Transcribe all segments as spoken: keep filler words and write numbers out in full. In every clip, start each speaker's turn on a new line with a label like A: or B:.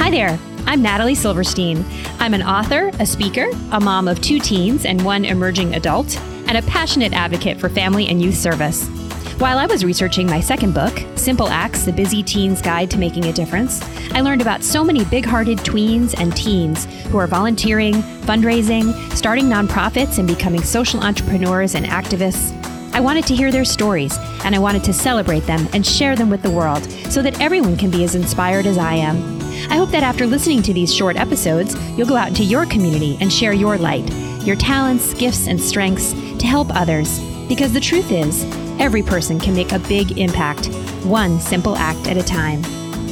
A: Hi there, I'm Natalie Silverstein. I'm an author, a speaker, a mom of two teens and one emerging adult, and a passionate advocate for family and youth service. While I was researching my second book, Simple Acts, The Busy Teen's Guide to Making a Difference, I learned about so many big-hearted tweens and teens who are volunteering, fundraising, starting nonprofits, and becoming social entrepreneurs and activists. I wanted to hear their stories, and I wanted to celebrate them and share them with the world so that everyone can be as inspired as I am. I hope that after listening to these short episodes, you'll go out into your community and share your light, your talents, gifts, and strengths to help others. Because the truth is, every person can make a big impact, one simple act at a time.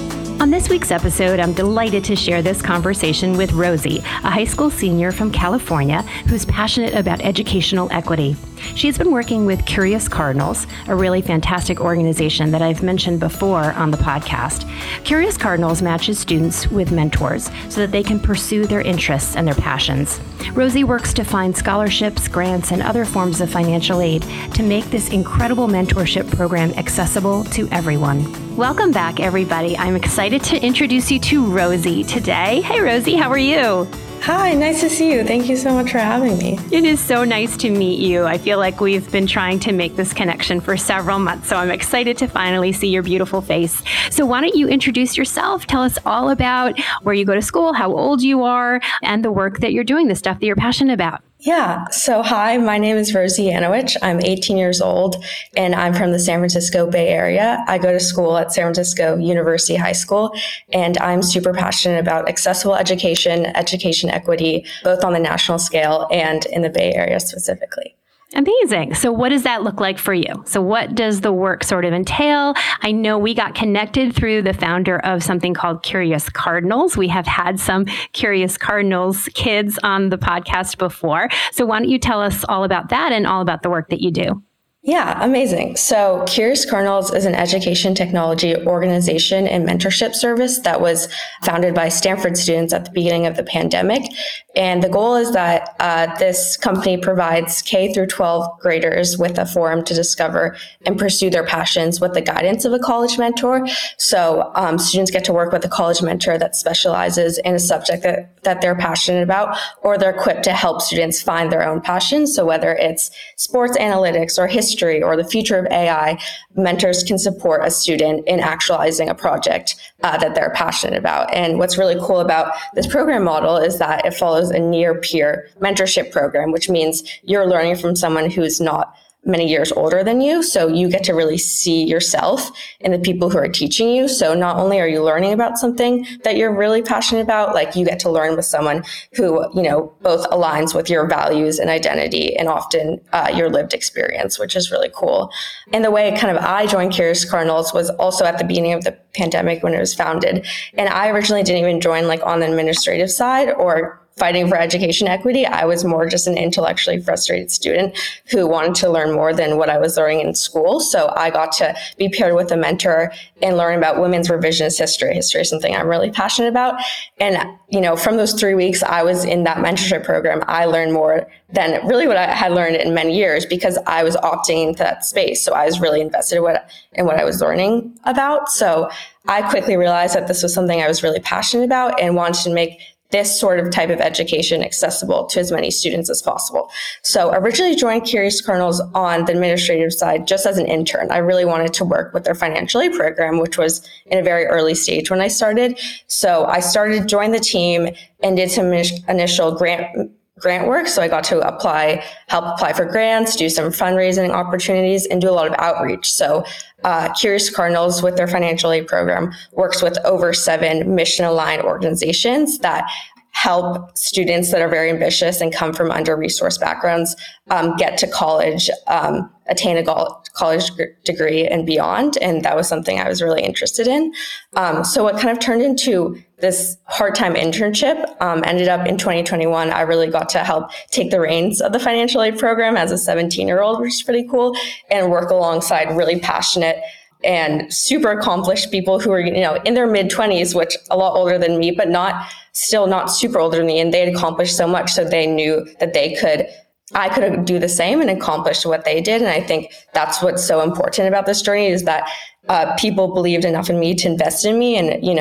A: On this week's episode, I'm delighted to share this conversation with Rosie, a high school senior from California who's passionate about educational equity. She's been working with Curious Cardinals, a really fantastic organization that I've mentioned before on the podcast. Curious Cardinals matches students with mentors so that they can pursue their interests and their passions. Rosie works to find scholarships, grants, and other forms of financial aid to make this incredible mentorship program accessible to everyone. Welcome back, everybody. I'm excited to introduce you to Rosie today. Hey, Rosie, how are you?
B: Hi, nice to see you. Thank you so much for having me.
A: It is so nice to meet you. I feel like we've been trying to make this connection for several months, so I'm excited to finally see your beautiful face. So why don't you introduce yourself? Tell us all about where you go to school, how old you are, and the work that you're doing, the stuff that you're passionate about.
B: Yeah. So hi, my name is Rosie Yanowich. I'm eighteen years old and I'm from the San Francisco Bay Area. I go to school at San Francisco University High School, and I'm super passionate about accessible education, education equity, both on the national scale and in the Bay Area specifically.
A: Amazing. So what does that look like for you? So what does the work sort of entail? I know we got connected through the founder of something called Curious Cardinals. We have had some Curious Cardinals kids on the podcast before. So why don't you tell us all about that and all about the work that you do?
B: Yeah, amazing. So Curious Cardinals is an education technology organization and mentorship service that was founded by Stanford students at the beginning of the pandemic. And the goal is that uh, this company provides K through twelve graders with a forum to discover and pursue their passions with the guidance of a college mentor. So um, students get to work with a college mentor that specializes in a subject that, that they're passionate about, or they're equipped to help students find their own passions. So whether it's sports analytics or history, or the future of A I, mentors can support a student in actualizing a project uh, that they're passionate about. And what's really cool about this program model is that it follows a near-peer mentorship program, which means you're learning from someone who's not many years older than you. So you get to really see yourself in the people who are teaching you. So not only are you learning about something that you're really passionate about, like you get to learn with someone who, you know, both aligns with your values and identity and often uh, your lived experience, which is really cool. And the way kind of I joined Curious Cardinals was also at the beginning of the pandemic when it was founded. And I originally didn't even join like on the administrative side or fighting for education equity. I was more just an intellectually frustrated student who wanted to learn more than what I was learning in school. So I got to be paired with a mentor and learn about women's revisionist history. History is something I'm really passionate about. And, you know, from those three weeks I was in that mentorship program, I learned more than really what I had learned in many years because I was opting into that space. So I was really invested in what, in what I was learning about. So I quickly realized that this was something I was really passionate about and wanted to make this sort of type of education accessible to as many students as possible. So I originally joined Curious Cardinals on the administrative side just as an intern. I really wanted to work with their financial aid program, which was in a very early stage when I started. So I started, joined the team and did some initial grant grant work. So I got to apply, help apply for grants, do some fundraising opportunities, and do a lot of outreach. So uh, Curious Cardinals, with their financial aid program, works with over seven mission-aligned organizations that help students that are very ambitious and come from under-resourced backgrounds um, get to college, um, attain a go- college g- degree and beyond. And that was something I was really interested in. Um, so what kind of turned into this part-time internship um, ended up in twenty twenty-one. I really got to help take the reins of the financial aid program as a seventeen-year-old, which is pretty cool, and work alongside really passionate and super accomplished people who are, you know, in their mid-twenties, which a lot older than me, but not still not super older than me. And they had accomplished so much, so they knew that they could, I could do the same and accomplish what they did. And I think that's what's so important about this journey is that uh, people believed enough in me to invest in me. And, you know,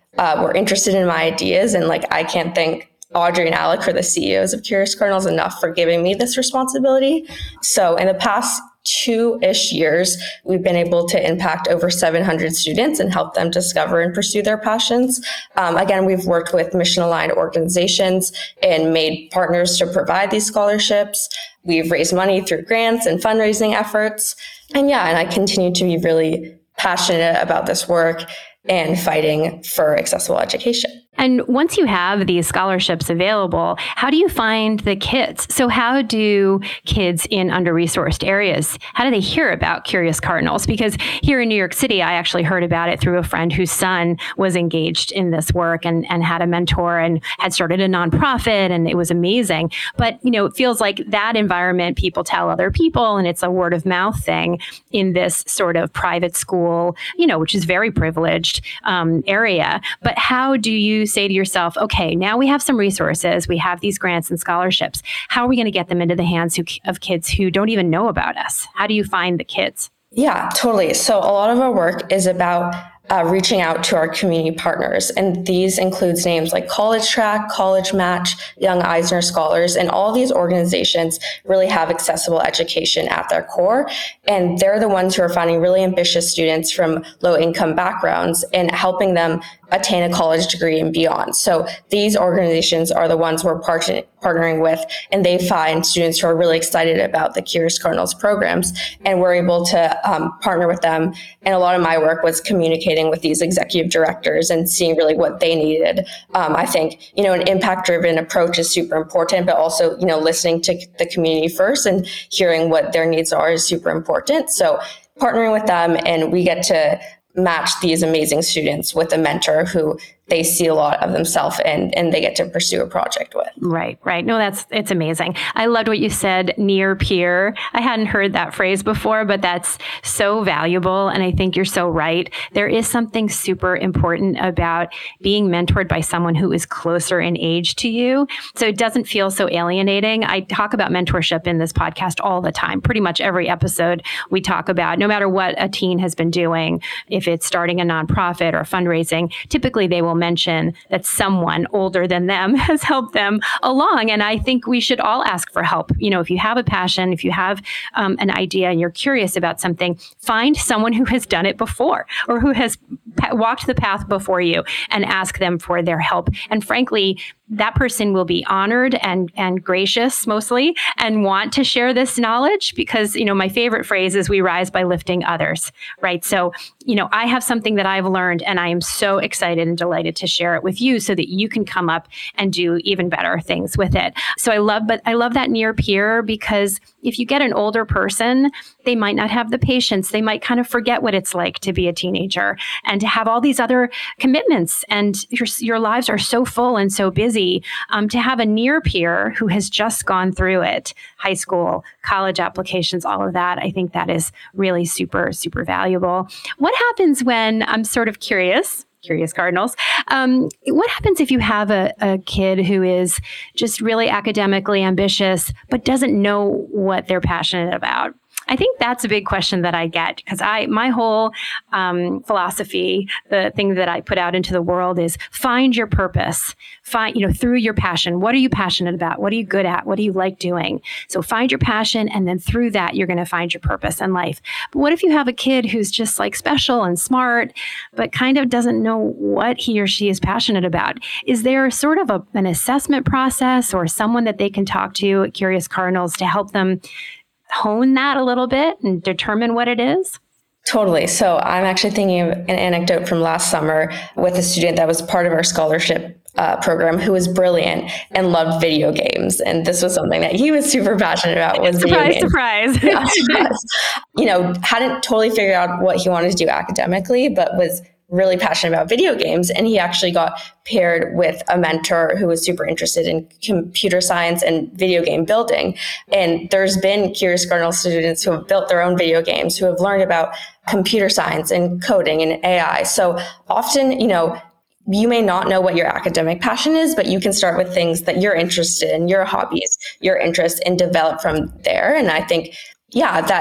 B: uh, were interested in my ideas. And like, I can't thank Audrey and Alec, who are the C E Os of Curious Cardinals, enough for giving me this responsibility. So in the past two-ish years, we've been able to impact over seven hundred students and help them discover and pursue their passions. Um, again, we've worked with mission-aligned organizations and made partners to provide these scholarships. We've raised money through grants and fundraising efforts. And yeah, and I continue to be really passionate about this work and fighting for accessible education.
A: And once you have these scholarships available, how do you find the kids? So how do kids in under-resourced areas, how do they hear about Curious Cardinals? Because here in New York City, I actually heard about it through a friend whose son was engaged in this work and, and had a mentor and had started a nonprofit, and it was amazing. But, you know, it feels like that environment, people tell other people, and it's a word of mouth thing in this sort of private school, you know, which is very privileged um, area. But how do you say to yourself, okay, now we have some resources, we have these grants and scholarships. How are we going to get them into the hands who, of kids who don't even know about us? How do you find the kids?
B: Yeah, totally. So a lot of our work is about Uh, reaching out to our community partners. And these includes names like College Track, College Match, Young Eisner Scholars, and all these organizations really have accessible education at their core. And they're the ones who are finding really ambitious students from low income backgrounds and helping them attain a college degree and beyond. So these organizations are the ones we're part- partnering with, and they find students who are really excited about the Curious Cardinals programs, and we're able to um, partner with them. And a lot of my work was communicating with these executive directors and seeing really what they needed. Um, I think, you know, an impact-driven approach is super important, but also, you know, listening to the community first and hearing what their needs are is super important. So partnering with them, and we get to match these amazing students with a mentor who they see a lot of themselves and and they get to pursue a project with.
A: Right, right. No, that's, it's amazing. I loved what you said, near peer. I hadn't heard that phrase before, but that's so valuable. And I think you're so right. There is something super important about being mentored by someone who is closer in age to you. So it doesn't feel so alienating. I talk about mentorship in this podcast all the time. Pretty much every episode we talk about, no matter what a teen has been doing, if it's starting a nonprofit or fundraising, typically they will mention that someone older than them has helped them along. And I think we should all ask for help. You know, if you have a passion, if you have um, an idea and you're curious about something, find someone who has done it before or who has pa- walked the path before you and ask them for their help. And frankly, that person will be honored and and gracious mostly and want to share this knowledge because, you know, my favorite phrase is we rise by lifting others, right? So, you know, I have something that I've learned and I am so excited and delighted to share it with you so that you can come up and do even better things with it. So I love, but I love that near peer because if you get an older person, they might not have the patience. They might kind of forget what it's like to be a teenager and to have all these other commitments and your, your lives are so full and so busy. Um, to have a near peer who has just gone through it, high school, college applications, all of that, I think that is really super, super valuable. What happens when, I'm sort of curious, Curious Cardinals, um, what happens if you have a, a kid who is just really academically ambitious, but doesn't know what they're passionate about? I think that's a big question that I get because I, my whole um, philosophy, the thing that I put out into the world is find your purpose, find, you know, through your passion. What are you passionate about? What are you good at? What do you like doing? So find your passion. And then through that, you're going to find your purpose in life. But what if you have a kid who's just like special and smart, but kind of doesn't know what he or she is passionate about? Is there sort of a, an assessment process or someone that they can talk to at Curious Cardinals to help them hone that a little bit and determine what it is?
B: Totally. So I'm actually thinking of an anecdote from last summer with a student that was part of our scholarship uh, program who was brilliant and loved video games. And this was something that he was super passionate about was
A: surprise,
B: video games.
A: Surprise,
B: yeah, surprise. You know, hadn't totally figured out what he wanted to do academically, but was really passionate about video games. And he actually got paired with a mentor who was super interested in computer science and video game building. And there's been Curious Cardinal students who have built their own video games, who have learned about computer science and coding and A I. So often, you know, you may not know what your academic passion is, but you can start with things that you're interested in, your hobbies, your interests, and develop from there. And I think, yeah, that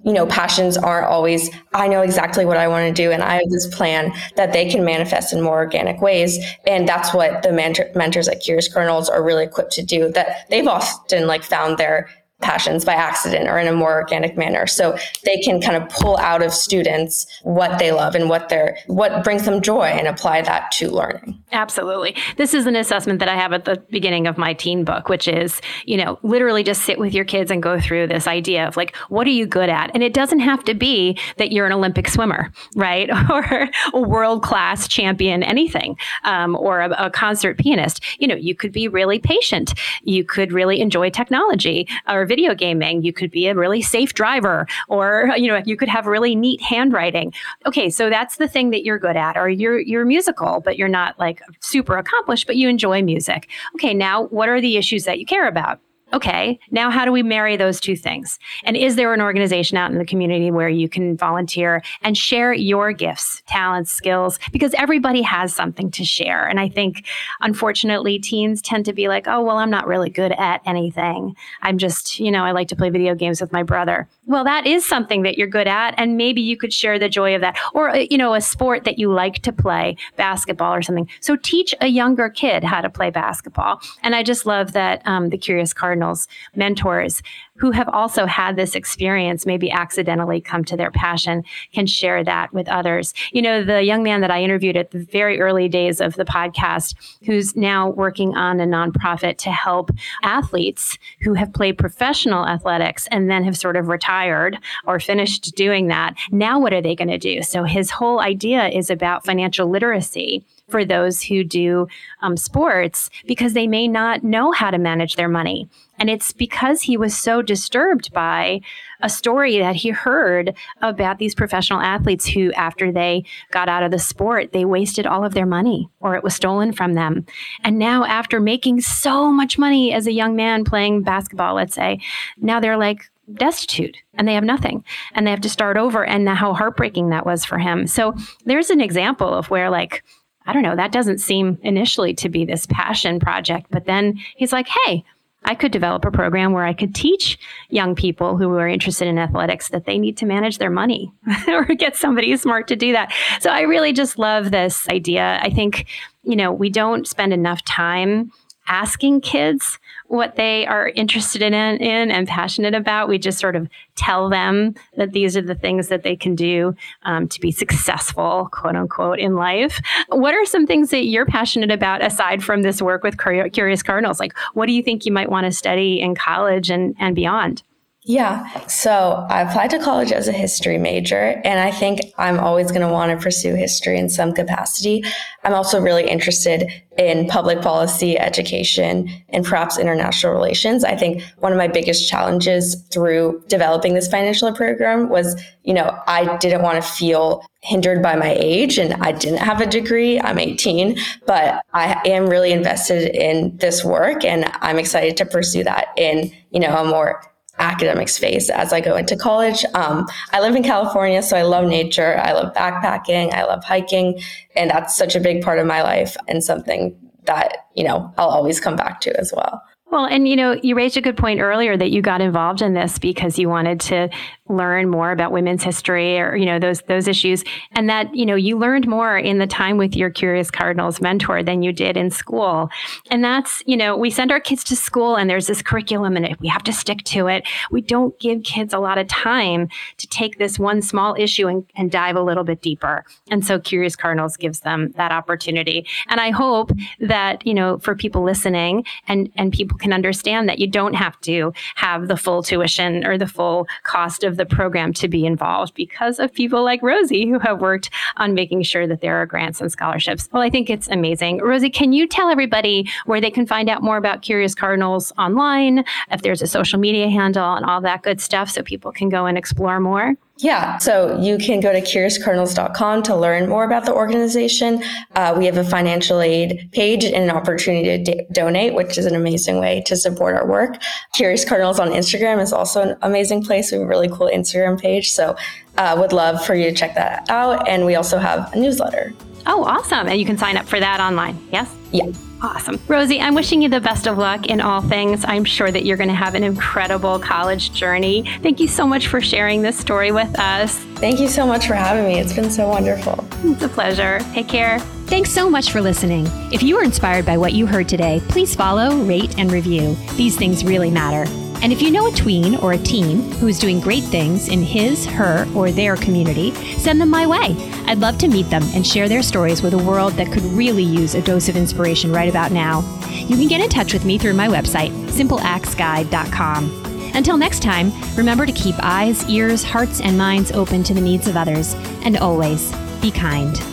B: you know, passions aren't always, I know exactly what I want to do and I have this plan, that they can manifest in more organic ways. And that's what the mentor- mentors at Curious Kernels are really equipped to do, that they've often like found their passions by accident or in a more organic manner. So they can kind of pull out of students what they love and what they're, what brings them joy and apply that to learning.
A: Absolutely. This is an assessment that I have at the beginning of my teen book, which is, you know, literally just sit with your kids and go through this idea of like, what are you good at? And it doesn't have to be that you're an Olympic swimmer, right? Or a world-class champion, anything, um, or a, a concert pianist. You know, you could be really patient. You could really enjoy technology or video gaming. You could be a really safe driver, or, you know, you could have really neat handwriting. Okay, so that's the thing that you're good at, or you're you're musical, but you're not like super accomplished, but you enjoy music. Okay, now what are the issues that you care about? Okay, now how do we marry those two things? And is there an organization out in the community where you can volunteer and share your gifts, talents, skills? Because everybody has something to share. And I think, unfortunately, teens tend to be like, oh, well, I'm not really good at anything. I'm just, you know, I like to play video games with my brother. Well, that is something that you're good at. And maybe you could share the joy of that. Or, you know, a sport that you like to play, basketball or something. So teach a younger kid how to play basketball. And I just love that um, the Curious Cardinals mentors who have also had this experience, maybe accidentally come to their passion, can share that with others. You know, the young man that I interviewed at the very early days of the podcast, who's now working on a nonprofit to help athletes who have played professional athletics and then have sort of retired or finished doing that. Now, what are they going to do? So his whole idea is about financial literacy for those who do um, sports, because they may not know how to manage their money. And it's because he was so disturbed by a story that he heard about these professional athletes who, after they got out of the sport, they wasted all of their money or it was stolen from them. And now, after making so much money as a young man playing basketball, let's say, now they're like destitute and they have nothing and they have to start over, and how heartbreaking that was for him. So there's an example of where, like, I don't know, that doesn't seem initially to be this passion project, but then he's like, hey, I could develop a program where I could teach young people who are interested in athletics that they need to manage their money or get somebody smart to do that. So I really just love this idea. I think, you know, we don't spend enough time asking kids what they are interested in, in and passionate about. We just sort of tell them that these are the things that they can do um, to be successful, quote unquote, in life. What are some things that you're passionate about aside from this work with Curious Cardinals? Like, what do you think you might want to study in college and, and beyond?
B: Yeah. So I applied to college as a history major, and I think I'm always going to want to pursue history in some capacity. I'm also really interested in public policy, education, and perhaps international relations. I think one of my biggest challenges through developing this financial aid program was, you know, I didn't want to feel hindered by my age, and I didn't have a degree. I'm eighteen, but I am really invested in this work, and I'm excited to pursue that in, you know, a more academic space as I go into college. Um, I live in California, so I love nature. I love backpacking. I love hiking. And that's such a big part of my life and something that, you know, I'll always come back to as well.
A: Well, and, you know, you raised a good point earlier that you got involved in this because you wanted to learn more about women's history or, you know, those those issues. And that, you know, you learned more in the time with your Curious Cardinals mentor than you did in school. And that's, you know, we send our kids to school and there's this curriculum and we have to stick to it. We don't give kids a lot of time to take this one small issue and, and dive a little bit deeper. And so Curious Cardinals gives them that opportunity. And I hope that, you know, for people listening and, and people can understand that you don't have to have the full tuition or the full cost of the program to be involved because of people like Rosie who have worked on making sure that there are grants and scholarships. Well, I think it's amazing. Rosie, can you tell everybody where they can find out more about Curious Cardinals online, if there's a social media handle and all that good stuff so people can go and explore more?
B: Yeah, so you can go to curious cardinals dot com to learn more about the organization. Uh, we have a financial aid page and an opportunity to d- donate, which is an amazing way to support our work. Curious Cardinals on Instagram is also an amazing place. We have a really cool Instagram page, so uh, would love for you to check that out. And we also have a newsletter.
A: Oh, awesome. And you can sign up for that online, yes?
B: Yeah.
A: Awesome. Rosie, I'm wishing you the best of luck in all things. I'm sure that you're going to have an incredible college journey. Thank you so much for sharing this story with us.
B: Thank you so much for having me. It's been so wonderful.
A: It's a pleasure. Take care. Thanks so much for listening. If you were inspired by what you heard today, please follow, rate, and review. These things really matter. And if you know a tween or a teen who is doing great things in his, her, or their community, send them my way. I'd love to meet them and share their stories with a world that could really use a dose of inspiration right about now. You can get in touch with me through my website, simple acts guide dot com. Until next time, remember to keep eyes, ears, hearts, and minds open to the needs of others, and always be kind.